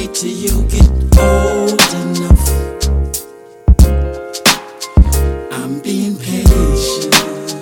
wait till you get old enough. I'm being patient,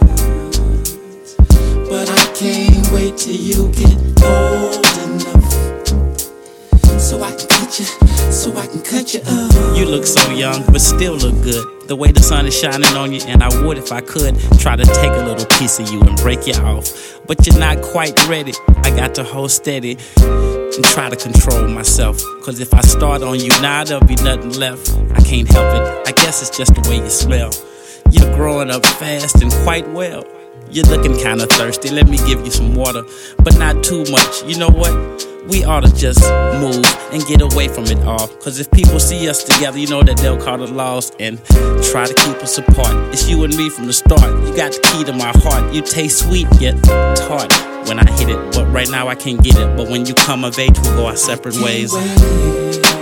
but I can't wait till you get old enough. So I can cut you up. You look so young, but still look good. The way the sun is shining on you, and I would if I could try to take a little piece of you and break you off. But you're not quite ready. I got to hold steady and try to control myself. Cause if I start on you now, there'll be nothing left. I can't help it, I guess it's just the way you smell. You're growing up fast and quite well. You're looking kinda thirsty, let me give you some water, but not too much. You know what? We ought to just move and get away from it all. Cause if people see us together, you know that they'll call it lost and try to keep us apart. It's you and me from the start. You got the key to my heart. You taste sweet yet tart when I hit it, but right now I can't get it. But when you come of age, we'll go our separate ways.